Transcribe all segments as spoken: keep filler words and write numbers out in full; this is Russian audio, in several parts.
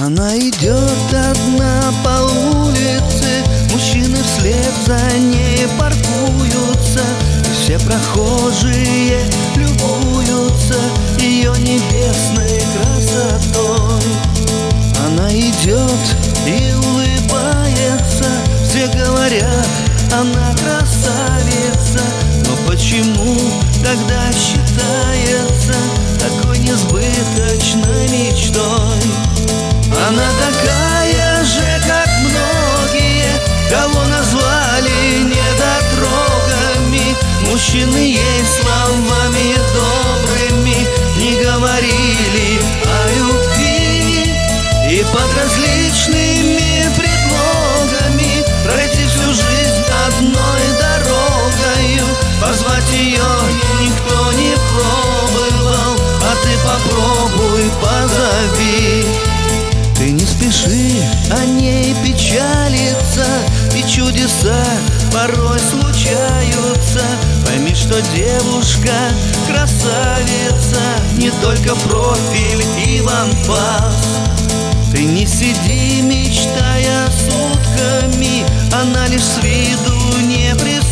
Она идет одна по улице, мужчины вслед за ней паркуются, и все прохожие любуются ее небесной красотой. Она идет и улыбается, все говорят, она красавица, но почему тогда считается такой несбыточной мечтой? Она такая же, как многие, кого назвали недотрогами. Мужчины ей словами добрыми не говорили о любви, и под различными предлогами пройти всю жизнь одной дорогою. Позвать ее никто не пробовал, а ты попробуй, позови. Ты не спеши о ней печалиться, и чудеса порой случаются. Пойми, что девушка красавица, не только профиль и лампас. Ты не сиди, мечтая сутками, она лишь с виду неприступная.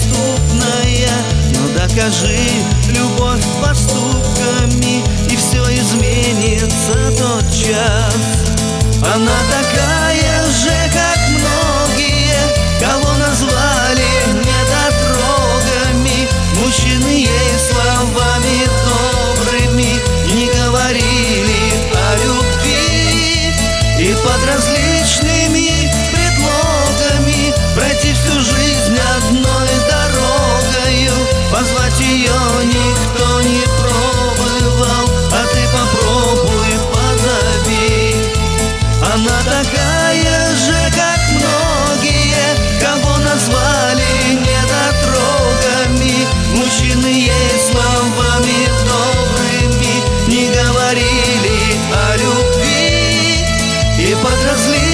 Но докажи любовь поступками, и все изменится тот час. Она такая же, как многие, кого назвали недотрогами. Мужчины ей словами добрыми не говорили о любви, и под различными предлогами пройти всю жизнь одной дорогою. Позвать ее никто не пробовал, а ты попробуй, позови. Она такая же, как многие, кого назвали недотрогами. Мужчины ей словами добрыми не говорили о любви, и под различными